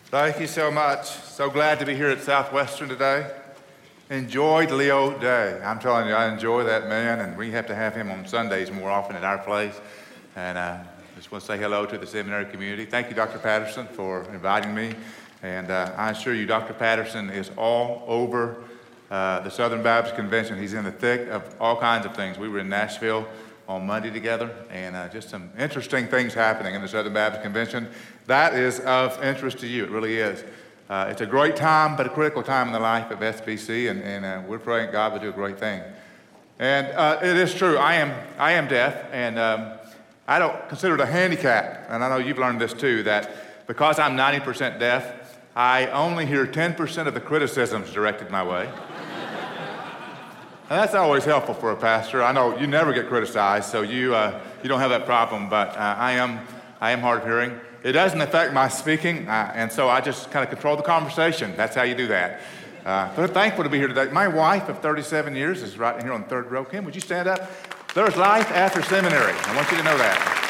Thank you so much. So glad to be here at Southwestern today. Enjoyed Leo Day. I'm telling you, I enjoy that man, and we have to have him on Sundays more often at our place. And just want to say hello to the seminary community. Thank you, Dr. Patterson, for inviting me. And I assure you, Dr. Patterson is all over the Southern Baptist Convention. He's in the thick of all kinds of things. We were in Nashville on Monday together, and just some interesting things happening in the Southern Baptist Convention. That is of interest to you. It really is. It's a great time, but a critical time in the life of SBC, and we're praying God will do a great thing. And it is true. I am deaf, and I don't consider it a handicap. And I know you've learned this too, that because I'm 90% deaf, I only hear 10% of the criticisms directed my way. And that's always helpful for a pastor. I know you never get criticized, so you don't have that problem. But I am hard of hearing. It doesn't affect my speaking, and so I just kind of control the conversation. That's how you do that. But thankful to be here today. My wife of 37 years is right here on the third row. Kim, would you stand up? There's life after seminary. I want you to know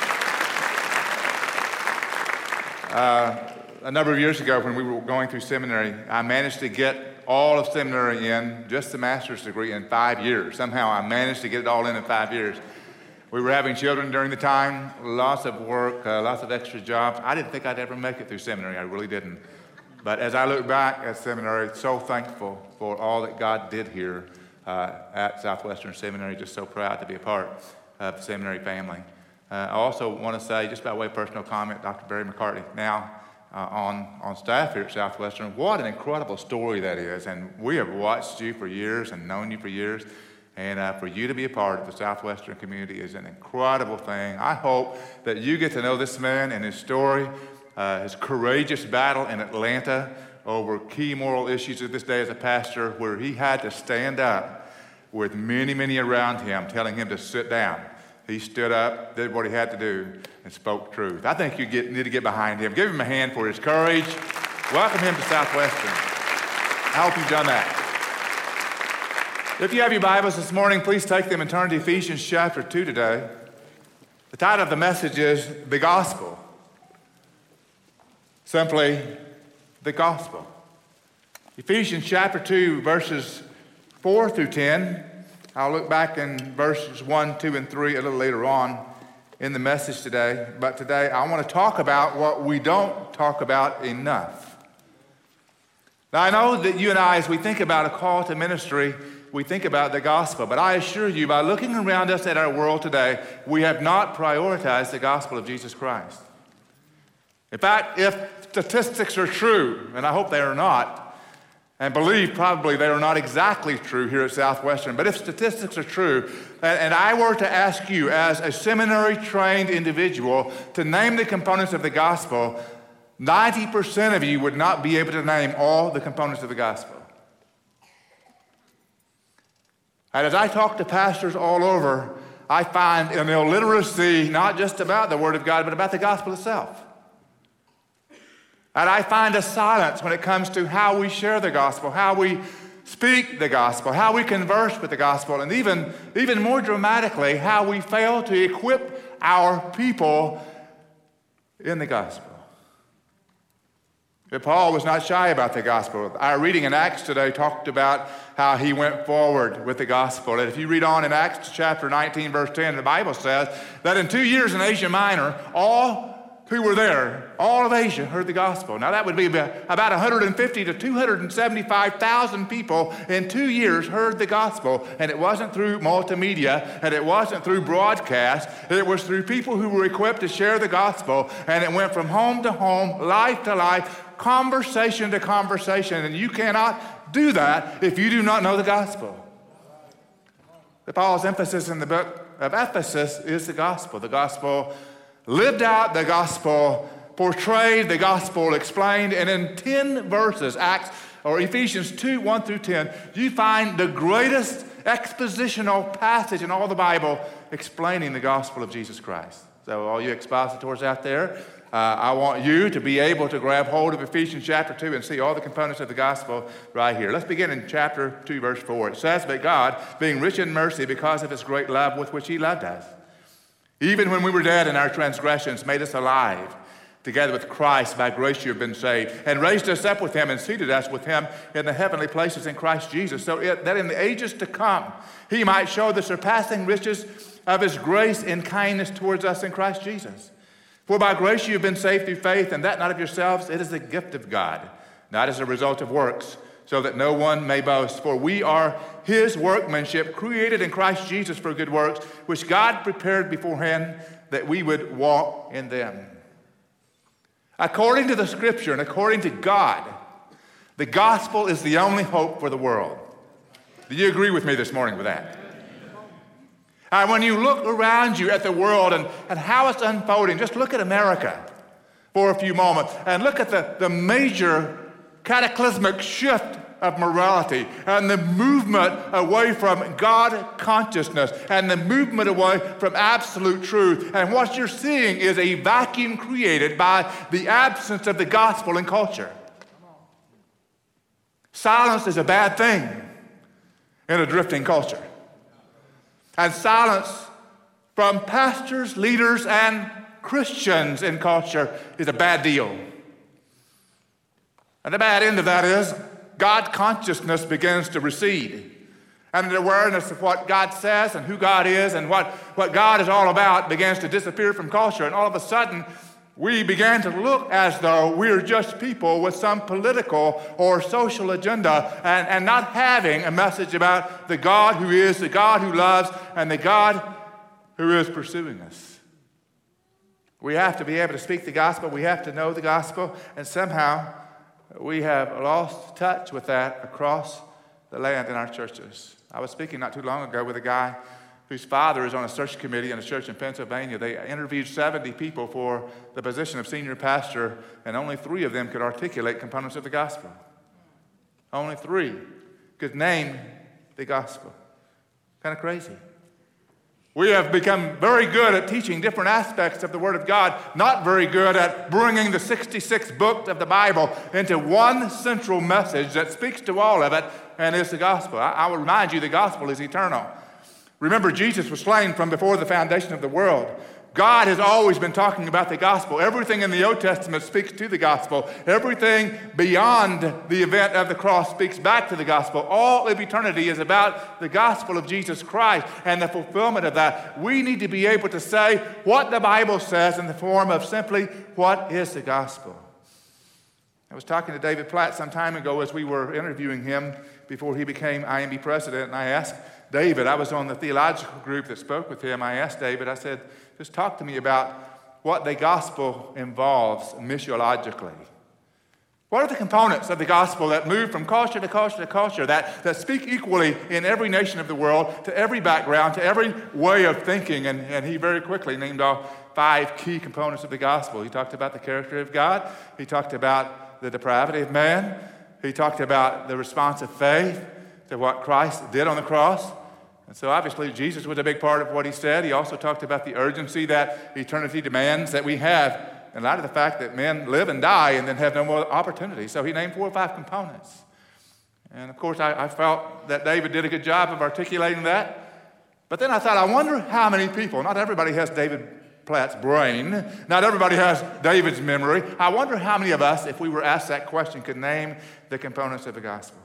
that. A number of years ago when we were going through seminary, I managed to get all of seminary in, just the master's degree, in 5 years. Somehow I managed to get it all in 5 years. We were having children during the time, lots of work, lots of extra jobs. I didn't think I'd ever make it through seminary. I really didn't. But as I look back at seminary, so thankful for all that God did here at Southwestern Seminary. Just so proud to be a part of the seminary family. I also want to say, just by way of personal comment, Dr. Barry McCartney, now on staff here at Southwestern, what an incredible story that is. And we have watched you for years and known you for years. And for you to be a part of the Southwestern community is an incredible thing. I hope that you get to know this man and his story, his courageous battle in Atlanta over key moral issues of this day as a pastor, where he had to stand up with many, many around him telling him to sit down. He stood up, did what he had to do, and spoke truth. I think you need to get behind him. Give him a hand for his courage. Welcome him to Southwestern. I hope you've done that. If you have your Bibles this morning, please take them and turn to Ephesians chapter 2 today. The title of the message is The Gospel. Simply, the Gospel. Ephesians chapter 2, verses 4 through 10. I'll look back in verses 1, 2, and 3 a little later on in the message today. But today I want to talk about what we don't talk about enough. Now I know that you and I, as we think about a call to ministry, we think about the gospel. But I assure you, by looking around us at our world today, we have not prioritized the gospel of Jesus Christ. In fact, if statistics are true, and I hope they are not, and believe probably they are not exactly true here at Southwestern, but if statistics are true, and I were to ask you as a seminary-trained individual to name the components of the gospel, 90% of you would not be able to name all the components of the gospel. And as I talk to pastors all over, I find an illiteracy not just about the Word of God, but about the gospel itself. And I find a silence when it comes to how we share the gospel, how we speak the gospel, how we converse with the gospel, and even more dramatically, how we fail to equip our people in the gospel. But Paul was not shy about the gospel. Our reading in Acts today talked about how he went forward with the gospel. And if you read on in Acts chapter 19, verse 10, the Bible says that in 2 years in Asia Minor, all who were there, all of Asia, heard the gospel. Now that would be about 150 to 275,000 people in 2 years heard the gospel. And it wasn't through multimedia, and it wasn't through broadcast. It was through people who were equipped to share the gospel. And it went from home to home, life to life, conversation to conversation. And you cannot do that if you do not know the gospel. Paul's emphasis in the book of Ephesus is the gospel. The gospel lived out, the gospel portrayed, the gospel explained. And in 10 verses, Ephesians 2, 1 through 10, you find the greatest expositional passage in all the Bible explaining the gospel of Jesus Christ. So all you expositors out there, I want you to be able to grab hold of Ephesians chapter 2 and see all the components of the gospel right here. Let's begin in chapter 2, verse 4. It says, "But God, being rich in mercy because of his great love with which he loved us, even when we were dead in our transgressions, made us alive together with Christ. By grace you have been saved, and raised us up with him and seated us with him in the heavenly places in Christ Jesus, so that in the ages to come he might show the surpassing riches of his grace in kindness towards us in Christ Jesus. For by grace you have been saved through faith, and that not of yourselves, it is the gift of God, not as a result of works, so that no one may boast. For we are his workmanship, created in Christ Jesus for good works, which God prepared beforehand that we would walk in them. According to the Scripture and according to God, the gospel is the only hope for the world. Do you agree with me this morning with that? When you look around you at the world and how it's unfolding, just look at America for a few moments and look at the major cataclysmic shift of morality and the movement away from God consciousness and the movement away from absolute truth. And what you're seeing is a vacuum created by the absence of the gospel in culture. Silence is a bad thing in a drifting culture. And silence from pastors, leaders, and Christians in culture is a bad deal. And the bad end of that is God consciousness begins to recede. And the awareness of what God says and who God is and what God is all about begins to disappear from culture. And all of a sudden, we began to look as though we're just people with some political or social agenda and not having a message about the God who is, the God who loves, and the God who is pursuing us. We have to be able to speak the gospel. We have to know the gospel. And somehow we have lost touch with that across the land in our churches. I was speaking not too long ago with a guy whose father is on a search committee in a church in Pennsylvania. They interviewed 70 people for the position of senior pastor, and only 3 of them could articulate components of the gospel. Only 3 could name the gospel. Kind of crazy. We have become very good at teaching different aspects of the Word of God, not very good at bringing the 66 books of the Bible into one central message that speaks to all of it, and is the gospel. I will remind you, the gospel is eternal. Remember, Jesus was slain from before the foundation of the world. God has always been talking about the gospel. Everything in the Old Testament speaks to the gospel. Everything beyond the event of the cross speaks back to the gospel. All of eternity is about the gospel of Jesus Christ and the fulfillment of that. We need to be able to say what the Bible says in the form of simply, what is the gospel? I was talking to David Platt some time ago as we were interviewing him before he became IMB president, and I asked David, I was on the theological group that spoke with him. I asked David, I said, just talk to me about what the gospel involves missiologically. What are the components of the gospel that move from culture to culture to culture, that speak equally in every nation of the world, to every background, to every way of thinking? And he very quickly named off 5 key components of the gospel. He talked about the character of God. He talked about the depravity of man. He talked about the response of faith to what Christ did on the cross. And so obviously Jesus was a big part of what he said. He also talked about the urgency that eternity demands that we have in light of the fact that men live and die and then have no more opportunity. So he named 4 or 5 components. And of course I felt that David did a good job of articulating that. But then I thought, I wonder how many people, not everybody has David Platt's brain, not everybody has David's memory. I wonder how many of us, if we were asked that question, could name the components of the gospel.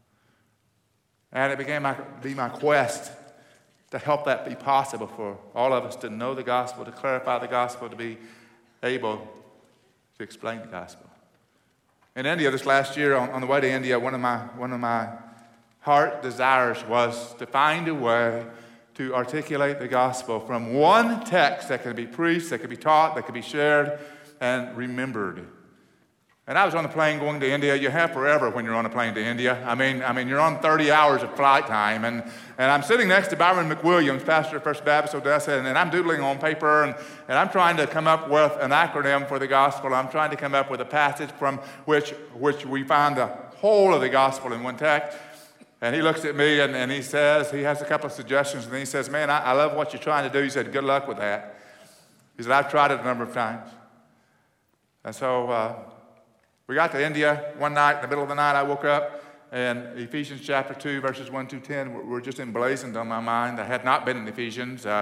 And it began to be my quest to help that be possible for all of us to know the gospel, to clarify the gospel, to be able to explain the gospel. In India this last year, on the way to India, one of my heart desires was to find a way to articulate the gospel from one text that could be preached, that could be taught, that could be shared and remembered. And I was on the plane going to India. You have forever when you're on a plane to India. I mean, you're on 30 hours of flight time. And I'm sitting next to Byron McWilliams, pastor of First Baptist Odessa, and I'm doodling on paper, and I'm trying to come up with an acronym for the gospel. I'm trying to come up with a passage from which we find the whole of the gospel in one text. And he looks at me, and he says, he has a couple of suggestions, and he says, man, I love what you're trying to do. He said, good luck with that. He said, I've tried it a number of times. And so we got to India one night. In the middle of the night, I woke up, and Ephesians chapter 2, verses 1 through 10 were just emblazoned on my mind. I had not been in Ephesians.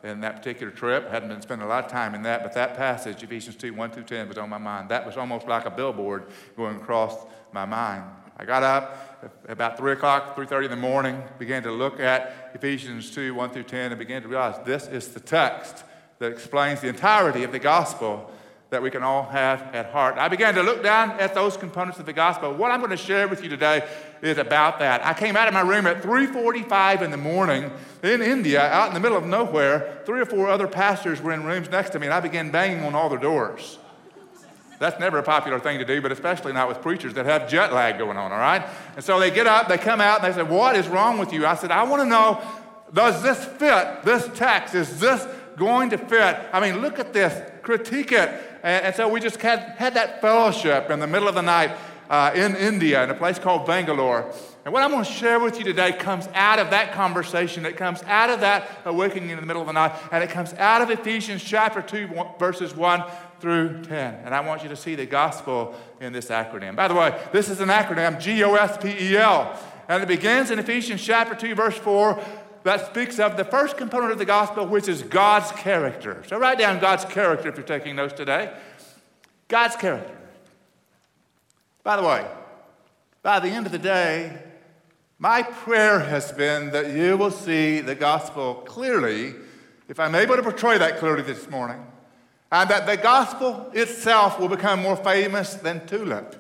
in that particular trip. Hadn't been spending a lot of time in that, but that passage, Ephesians 2, 1 through 10, was on my mind. That was almost like a billboard going across my mind. I got up about 3 o'clock, 3:30 in the morning, began to look at Ephesians 2, 1 through 10, and began to realize this is the text that explains the entirety of the gospel that we can all have at heart. I began to look down at those components of the gospel. What I'm going to share with you today is about that. I came out of my room at 3:45 in the morning in India, out in the middle of nowhere. 3 or 4 other pastors were in rooms next to me, and I began banging on all their doors. That's never a popular thing to do, but especially not with preachers that have jet lag going on, all right? And so they get up, they come out, and they say, what is wrong with you? I said, I want to know, does this fit, this text? Is this going to fit? I mean, look at this, critique it. And so we just had that fellowship in the middle of the night in India in a place called Bangalore. And what I'm going to share with you today comes out of that conversation. It comes out of that awakening in the middle of the night. And it comes out of Ephesians chapter 2, verses 1 through 10. And I want you to see the gospel in this acronym. By the way, this is an acronym, GOSPEL. And it begins in Ephesians chapter 2, verse 4. That speaks of the first component of the gospel, which is God's character. So write down God's character if you're taking notes today. God's character. By the way, by the end of the day, my prayer has been that you will see the gospel clearly, if I'm able to portray that clearly this morning, and that the gospel itself will become more famous than Tulip.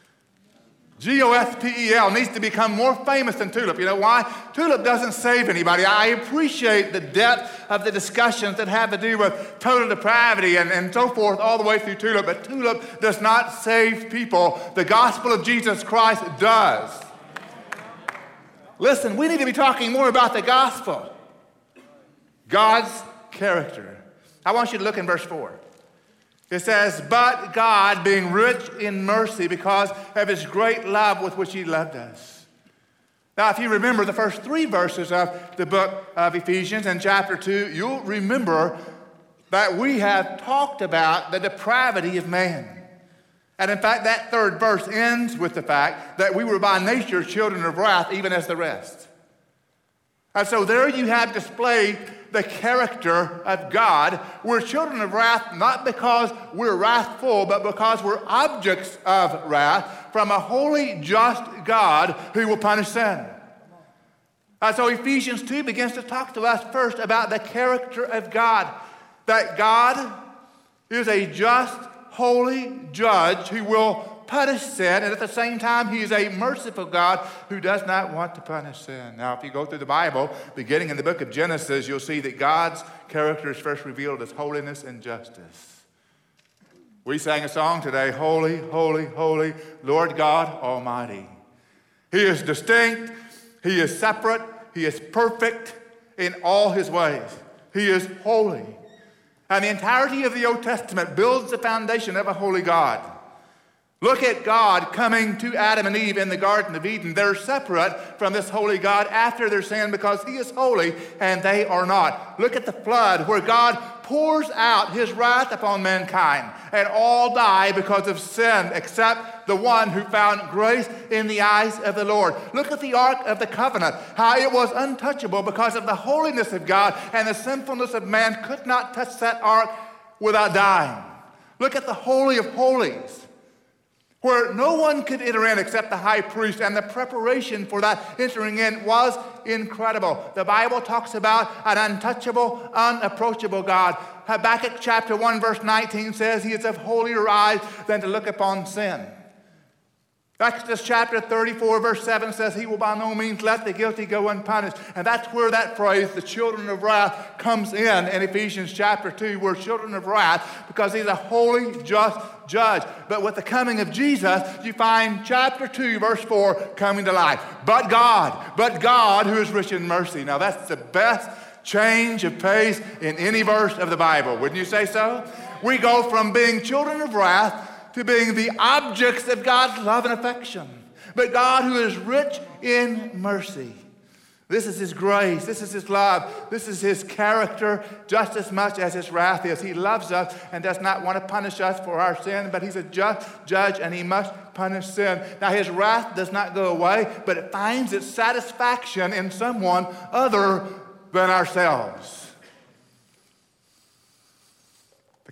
GOSPEL needs to become more famous than Tulip. You know why? Tulip doesn't save anybody. I appreciate the depth of the discussions that have to do with total depravity and so forth all the way through Tulip, but Tulip does not save people. The gospel of Jesus Christ does. Listen, we need to be talking more about the gospel. God's character. I want you to look in verse 4. It says, but God, being rich in mercy because of his great love with which he loved us. Now, if you remember the first 3 verses of the book of Ephesians in chapter 2, you'll remember that we have talked about the depravity of man. And in fact, that 3rd verse ends with the fact that we were by nature children of wrath, even as the rest. And so there you have displayed the character of God. We're children of wrath not because we're wrathful, but because we're objects of wrath from a holy, just God who will punish sin. And so Ephesians 2 begins to talk to us first about the character of God. That God is a just, holy judge who will punish sin, and at the same time, he is a merciful God who does not want to punish sin. Now, if you go through the Bible, beginning in the book of Genesis, you'll see that God's character is first revealed as holiness and justice. We sang a song today, Holy, Holy, Holy, Lord God Almighty. He is distinct, he is separate, he is perfect in all his ways. He is holy. And the entirety of the Old Testament builds the foundation of a holy God. Look at God coming to Adam and Eve in the Garden of Eden. They're separate from this holy God after their sin because he is holy and they are not. Look at the flood where God pours out his wrath upon mankind and all die because of sin except the one who found grace in the eyes of the Lord. Look at the Ark of the Covenant, how it was untouchable because of the holiness of God and the sinfulness of man could not touch that ark without dying. Look at the Holy of Holies, where no one could enter in except the high priest, and the preparation for that entering in was incredible. The Bible talks about an untouchable, unapproachable God. Habakkuk chapter 1 verse 19 says he is of holier eyes than to look upon sin. Exodus chapter 34 verse 7 says he will by no means let the guilty go unpunished. And that's where that phrase, the children of wrath, comes in Ephesians chapter 2. We're children of wrath because he's a holy, just judge. But with the coming of Jesus, you find chapter 2 verse 4 coming to life. But God who is rich in mercy. Now that's the best change of pace in any verse of the Bible. Wouldn't you say so? We go from being children of wrath to being the objects of God's love and affection. But God who is rich in mercy. This is his grace. This is his love. This is his character just as much as his wrath is. He loves us and does not want to punish us for our sin, but he's a just judge and he must punish sin. Now his wrath does not go away, but it finds its satisfaction in someone other than ourselves.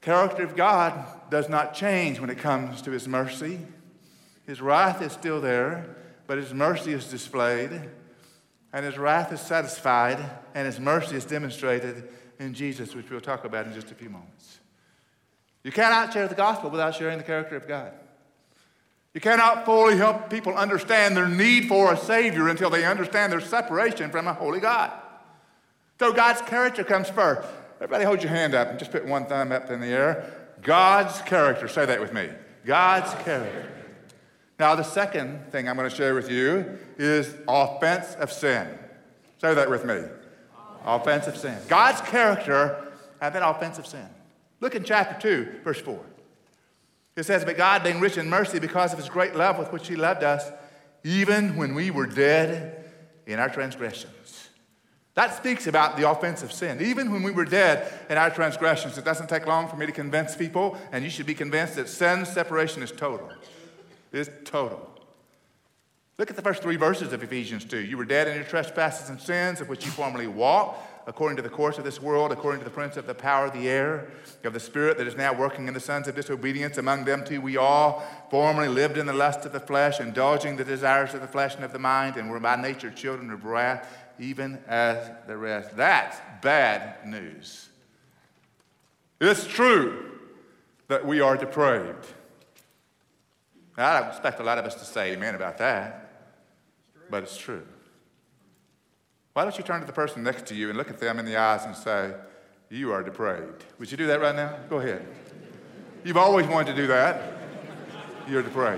character of God does not change when it comes to his mercy. His wrath is still there, but his mercy is displayed, and his wrath is satisfied, and his mercy is demonstrated in Jesus, which we'll talk about in just a few moments. You cannot share the gospel without sharing the character of God. You cannot fully help people understand their need for a Savior until they understand their separation from a holy God. So God's character comes first. Everybody hold your hand up and just put one thumb up in the air. God's character. Say that with me. God's character. Now, the second thing I'm going to share with you is offense of sin. Say that with me. Offense of sin. God's character and then offense of sin. Look in chapter 2, verse 4. It says, but God, being rich in mercy because of his great love with which he loved us, even when we were dead in our transgressions. That speaks about the offense of sin. Even when we were dead in our transgressions, it doesn't take long for me to convince people, and you should be convinced that sin's separation is total. It is total. Look at the first 3 verses of Ephesians 2. You were dead in your trespasses and sins, of which you formerly walked, according to the course of this world, according to the prince of the power of the air, of the spirit that is now working in the sons of disobedience. Among them too we all formerly lived in the lust of the flesh, indulging the desires of the flesh and of the mind, and were by nature children of wrath, even as the rest. That's bad news. It's true that we are depraved. Now, I don't expect a lot of us to say amen about that, but it's true. Why don't you turn to the person next to you and look at them in the eyes and say, you are depraved. Would you do that right now? Go ahead. You've always wanted to do that. You're depraved.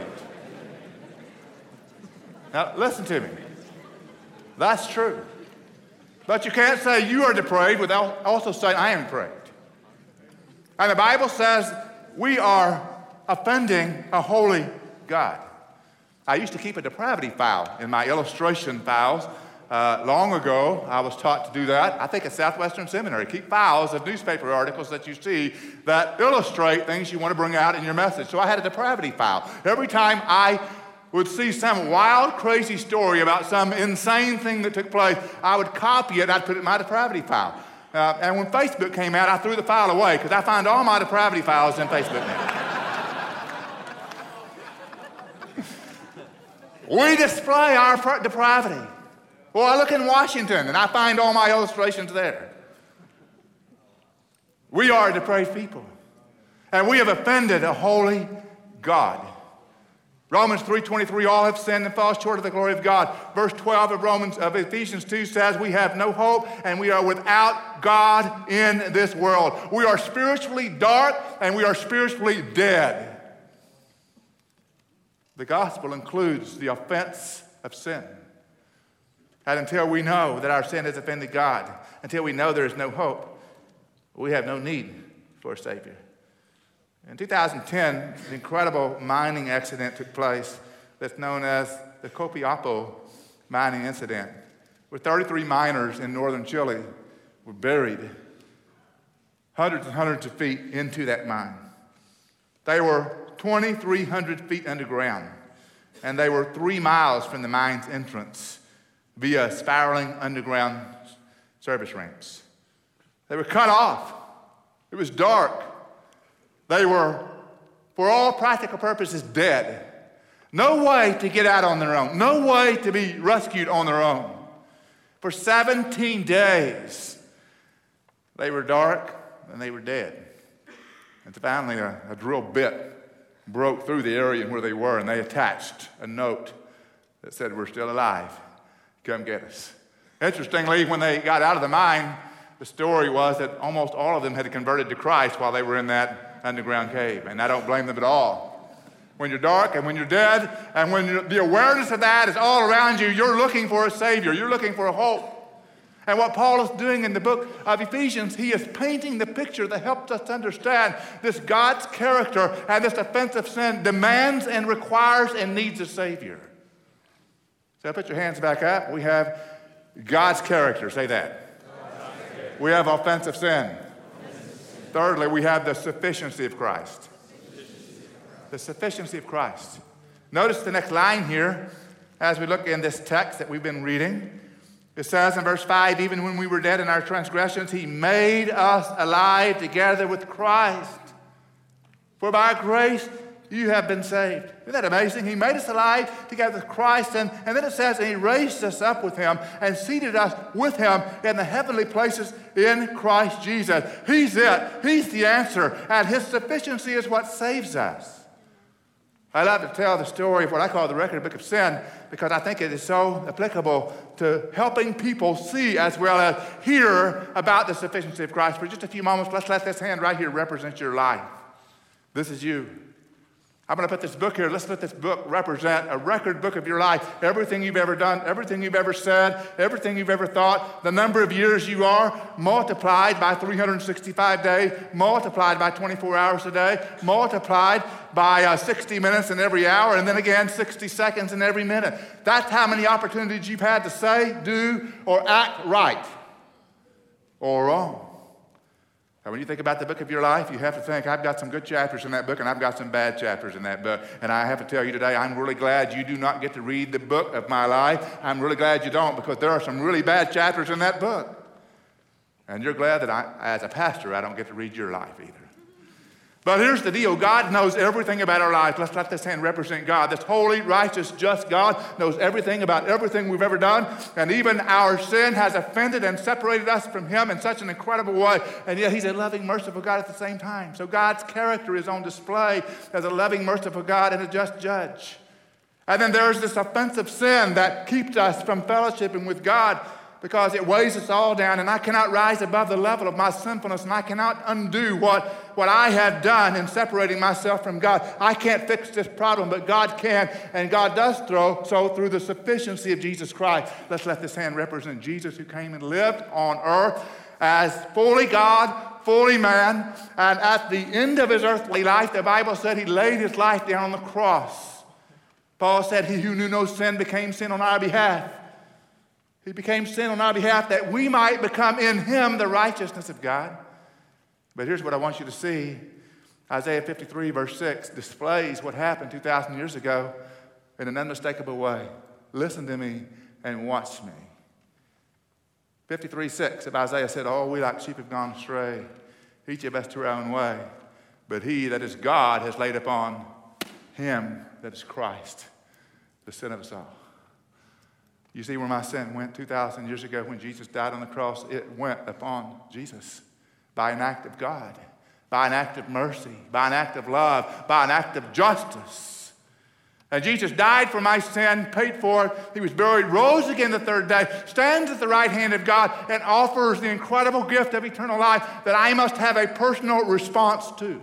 Now, listen to me. That's true. But you can't say you are depraved without also saying I am depraved. And the Bible says we are offending a holy God. I used to keep a depravity file in my illustration files. Long ago, I was taught to do that. I think at Southwestern Seminary, keep files of newspaper articles that you see that illustrate things you want to bring out in your message. So I had a depravity file. Every time I would see some wild, crazy story about some insane thing that took place, I would copy it and I'd put it in my depravity file. And when Facebook came out, I threw the file away because I find all my depravity files in Facebook now. We display our depravity. Well, I look in Washington and I find all my illustrations there. We are a depraved people. And we have offended a holy God. Romans 3:23, all have sinned and fall short of the glory of God. Verse 12 of Ephesians 2 says we have no hope and we are without God in this world. We are spiritually dark and we are spiritually dead. The gospel includes the offense of sin. And until we know that our sin has offended God, until we know there is no hope, we have no need for a Savior. In 2010, an incredible mining accident took place that's known as the Copiapo mining incident, where 33 miners in northern Chile were buried hundreds and hundreds of feet into that mine. They were 2,300 feet underground, and they were 3 miles from the mine's entrance via spiraling underground service ramps. They were cut off. It was dark. They were, for all practical purposes, dead. No way to get out on their own. No way to be rescued on their own. For 17 days, they were dark and they were dead. And finally, a drill bit broke through the area where they were, and they attached a note that said, "We're still alive. Come get us." Interestingly, when they got out of the mine, the story was that almost all of them had converted to Christ while they were in that underground cave, and I don't blame them at all. When you're dark and when you're dead and when the awareness of that is all around you, you're looking for a Savior. You're looking for a hope. And what Paul is doing in the book of Ephesians, he is painting the picture that helps us to understand this God's character and this offensive sin demands and requires and needs a Savior. So put your hands back up. We have God's character. Say that. We have offensive sin. Thirdly, we have the sufficiency of Christ. The sufficiency of Christ. Notice the next line here as we look in this text that we've been reading. It says in verse 5, even when we were dead in our transgressions, he made us alive together with Christ. For by grace you have been saved. Isn't that amazing? He made us alive together with Christ, and then it says, and he raised us up with him and seated us with him in the heavenly places in Christ Jesus. He's it. He's the answer, and his sufficiency is what saves us. I love to tell the story of what I call the record book of sin because I think it is so applicable to helping people see as well as hear about the sufficiency of Christ. For just a few moments, let's let this hand right here represent your life. This is you. I'm going to put this book here. Let's let this book represent a record book of your life. Everything you've ever done, everything you've ever said, everything you've ever thought, the number of years you are, multiplied by 365 days, multiplied by 24 hours a day, multiplied by 60 minutes in every hour, and then again 60 seconds in every minute. That's how many opportunities you've had to say, do, or act right or wrong. And when you think about the book of your life, you have to think, I've got some good chapters in that book, and I've got some bad chapters in that book. And I have to tell you today, I'm really glad you do not get to read the book of my life. I'm really glad you don't, because there are some really bad chapters in that book. And you're glad that as a pastor, I don't get to read your life either. But here's the deal. God knows everything about our lives. Let's let this hand represent God. This holy, righteous, just God knows everything about everything we've ever done. And even our sin has offended and separated us from him in such an incredible way. And yet he's a loving, merciful God at the same time. So God's character is on display as a loving, merciful God and a just judge. And then there's this offensive sin that keeps us from fellowshipping with God, because it weighs us all down, and I cannot rise above the level of my sinfulness, and I cannot undo what I have done in separating myself from God. I can't fix this problem, but God can, and God does so through the sufficiency of Jesus Christ. Let's let this hand represent Jesus, who came and lived on earth as fully God, fully man, and at the end of his earthly life, the Bible said he laid his life down on the cross. Paul said, he who knew no sin became sin on our behalf. He became sin on our behalf that we might become in him the righteousness of God. But here's what I want you to see. Isaiah 53, verse 6, displays what happened 2,000 years ago in an unmistakable way. Listen to me and watch me. 53:6 of Isaiah said, "Oh, we like sheep have gone astray, each of us to our own way. But he that is God has laid upon him that is Christ the sin of us all." You see where my sin went 2,000 years ago when Jesus died on the cross? It went upon Jesus by an act of God, by an act of mercy, by an act of love, by an act of justice. And Jesus died for my sin, paid for it. He was buried, rose again the third day, stands at the right hand of God, and offers the incredible gift of eternal life that I must have a personal response to.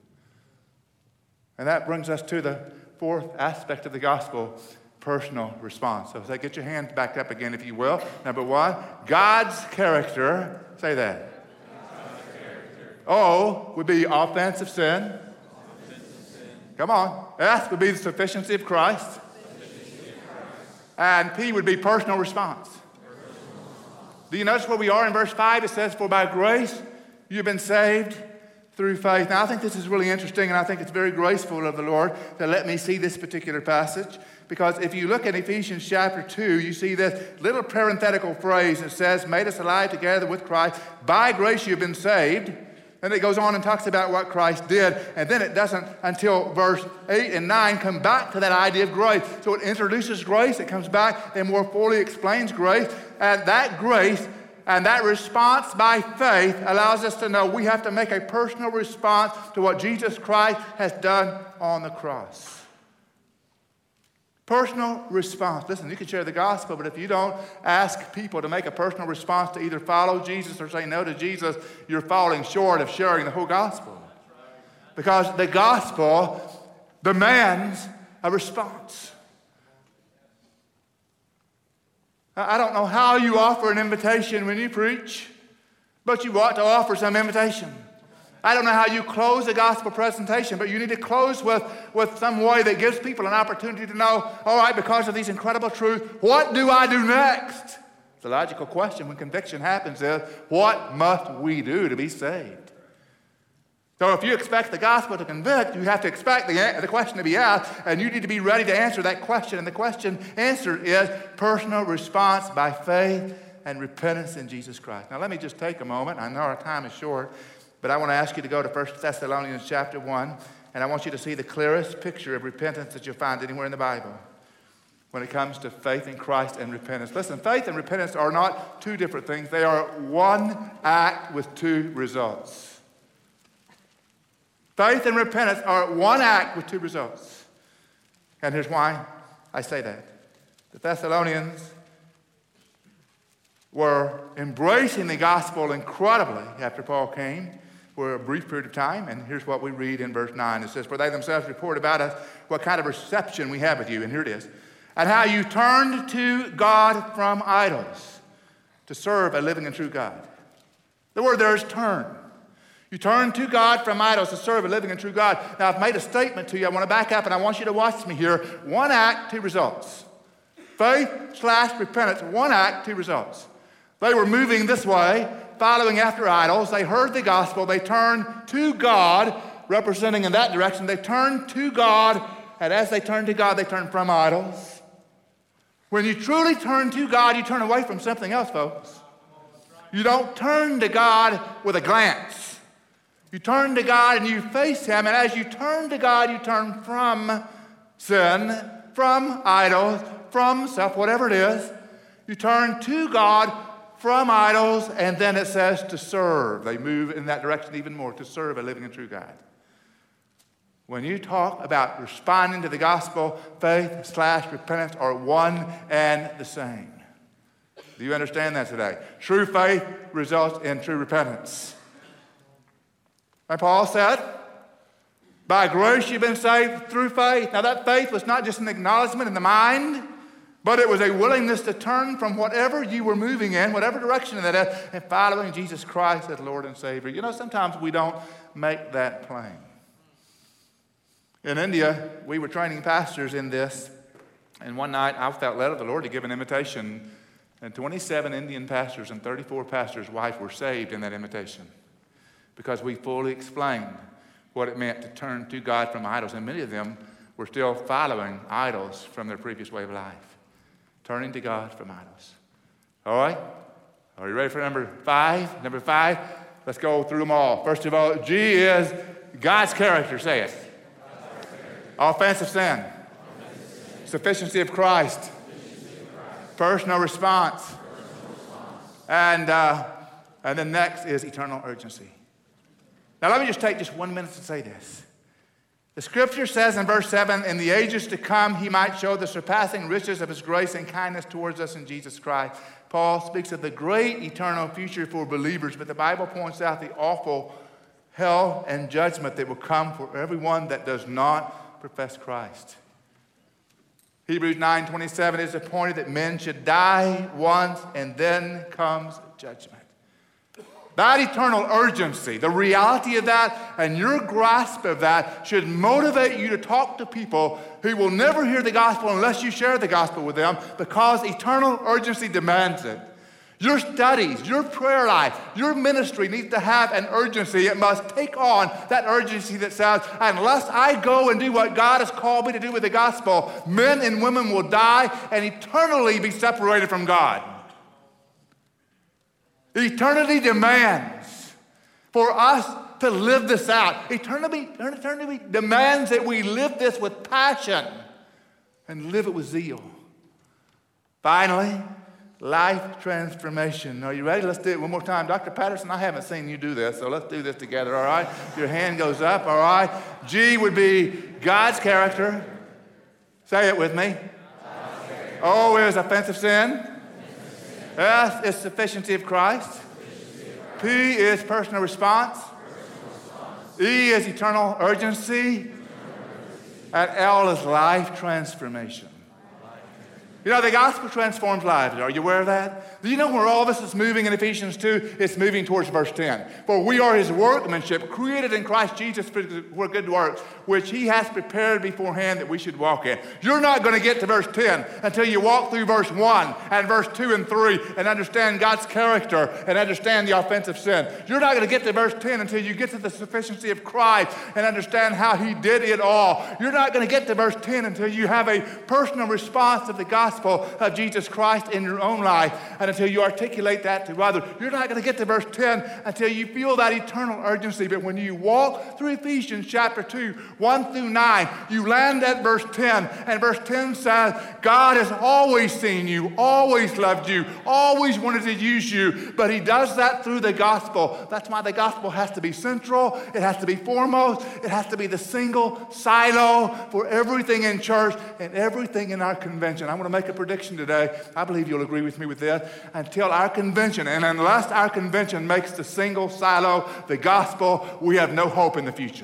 And that brings us to the fourth aspect of the gospel: personal response. So say, get your hands back up again, if you will. Number one, God's character. Say that. O would be offensive sin. Come on. S would be the sufficiency of Christ. And P would be personal response. Do you notice where we are in verse 5? It says, for by grace you've been saved through faith. Now, I think this is really interesting, and I think it's very graceful of the Lord to let me see this particular passage. Because if you look at Ephesians chapter 2, you see this little parenthetical phrase that says, made us alive together with Christ. By grace you've been saved. And it goes on and talks about what Christ did. And then it doesn't, until verse 8 and 9, come back to that idea of grace. So it introduces grace, it comes back and more fully explains grace. And that grace and that response by faith allows us to know we have to make a personal response to what Jesus Christ has done on the cross. Personal response. Listen, you can share the gospel, but if you don't ask people to make a personal response to either follow Jesus or say no to Jesus, you're falling short of sharing the whole gospel. Because the gospel demands a response. I don't know how you offer an invitation when you preach, but you ought to offer some invitation. I don't know how you close a gospel presentation, but you need to close with some way that gives people an opportunity to know, all right, because of these incredible truths, what do I do next? The logical question when conviction happens is, what must we do to be saved? So if you expect the gospel to convict, you have to expect the question to be asked, and you need to be ready to answer that question. And the question answered is personal response by faith and repentance in Jesus Christ. Now let me just take a moment. I know our time is short, but I want to ask you to go to 1 Thessalonians chapter 1, And I want you to see the clearest picture of repentance that you'll find anywhere in the Bible when it comes to faith in Christ and repentance. Listen, faith and repentance are not two different things. They are one act with two results. Faith and repentance are one act with two results. And here's why I say that. The Thessalonians were embracing the gospel incredibly after Paul came for a brief period of time. And here's what we read in verse 9. It says, "For they themselves report about us what kind of reception we have with you." And here it is. "And how you turned to God from idols to serve a living and true God." The word there is turn. You turn to God from idols to serve a living and true God. Now, I've made a statement to you. I want to back up, and I want you to watch me here. One act, two results. Faith/repentance, one act, two results. They were moving this way, following after idols. They heard the gospel. They turned to God, representing in that direction. They turned to God, and as they turned to God, they turned from idols. When you truly turn to God, you turn away from something else, folks. You don't turn to God with a glance. You turn to God and you face Him, and as you turn to God, you turn from sin, from idols, from self, whatever it is. You turn to God from idols, and then it says to serve. They move in that direction even more, to serve a living and true God. When you talk about responding to the gospel, faith/repentance are one and the same. Do you understand that today? True faith results in true repentance. And Paul said, by grace you've been saved through faith. Now that faith was not just an acknowledgement in the mind, but it was a willingness to turn from whatever you were moving in, whatever direction that is, and following Jesus Christ as Lord and Savior. You know, sometimes we don't make that plain. In India, we were training pastors in this, and one night I felt led of the Lord to give an invitation, and 27 Indian pastors and 34 pastors' wives were saved in that invitation because we fully explained what it meant to turn to God from idols, and many of them were still following idols from their previous way of life. Turning to God from idols. All right? Are you ready for number 5? Number 5, let's go through them all. First of all, G is God's character. Say it. Offensive sin. Sufficiency of Christ. Personal response. And then next is eternal urgency. Now let me just take just 1 minute to say this. The scripture says in verse 7, in the ages to come, he might show the surpassing riches of his grace and kindness towards us in Jesus Christ. Paul speaks of the great eternal future for believers, but the Bible points out the awful hell and judgment that will come for everyone that does not profess Christ. Hebrews 9:27 is appointed that men should die once, and then comes judgment. That eternal urgency, the reality of that, and your grasp of that should motivate you to talk to people who will never hear the gospel unless you share the gospel with them, because eternal urgency demands it. Your studies, your prayer life, your ministry needs to have an urgency. It must take on that urgency that says, unless I go and do what God has called me to do with the gospel, men and women will die and eternally be separated from God. Eternity demands for us to live this out. Eternity demands that we live this with passion and live it with zeal. Finally, life transformation. Are you ready? Let's do it one more time. Dr. Patterson, I haven't seen you do this, so let's do this together, all right? Your hand goes up, all right? G would be God's character. Say it with me. O is offensive sin. S is sufficiency of Christ. P is personal response. E is eternal urgency. And L is life transformation. You know, the gospel transforms lives. Are you aware of that? Do you know where all this is moving in Ephesians 2? It's moving towards verse 10. For we are his workmanship, created in Christ Jesus for good works, which he has prepared beforehand that we should walk in. You're not going to get to verse 10 until you walk through verse 1 and verse 2 and 3 and understand God's character and understand the offensive sin. You're not going to get to verse 10 until you get to the sufficiency of Christ and understand how he did it all. You're not going to get to verse 10 until you have a personal response of the gospel gospel of Jesus Christ in your own life and until you articulate that to others. You're not going to get to verse 10 until you feel that eternal urgency. But when you walk through Ephesians chapter 2, 1 through 9, you land at verse 10. And verse 10 says, God has always seen you, always loved you, always wanted to use you. But he does that through the gospel. That's why the gospel has to be central. It has to be foremost. It has to be the single silo for everything in church and everything in our convention. I want to make a prediction today. I believe you'll agree with me with this. Until our convention, and unless our convention makes the single silo the gospel, we have no hope in the future.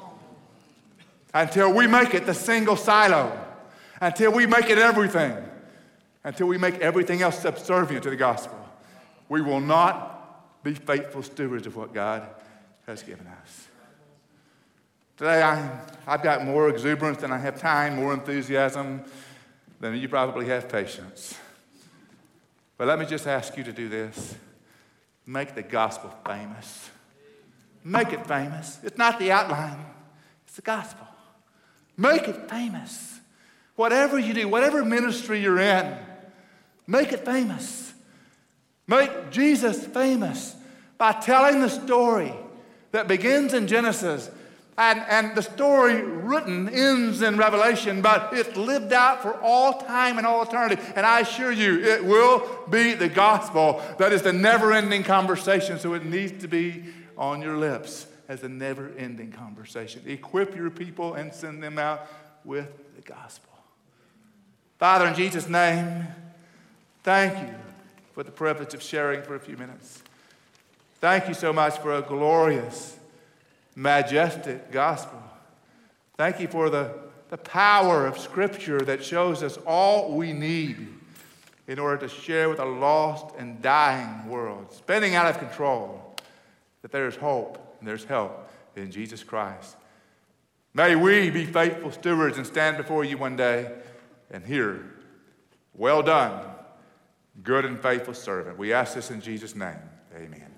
Until we make it the single silo, until we make it everything, until we make everything else subservient to the gospel, we will not be faithful stewards of what God has given us. Today, I've got more exuberance than I have time, more enthusiasm than you probably have patience. But let me just ask you to do this. Make the gospel famous. Make it famous. It's not the outline. It's the gospel. Make it famous. Whatever you do, whatever ministry you're in, make it famous. Make Jesus famous by telling the story that begins in Genesis. And the story written ends in Revelation, but it's lived out for all time and all eternity. And I assure you, it will be the gospel that is the never-ending conversation. So it needs to be on your lips as a never-ending conversation. Equip your people and send them out with the gospel. Father, in Jesus' name, thank you for the privilege of sharing for a few minutes. Thank you so much for a glorious, majestic gospel. Thank you for the power of Scripture that shows us all we need in order to share with a lost and dying world, spinning out of control, that there is hope and there's help in Jesus Christ. May we be faithful stewards and stand before you one day and hear, well done, good and faithful servant. We ask this in Jesus' name. Amen.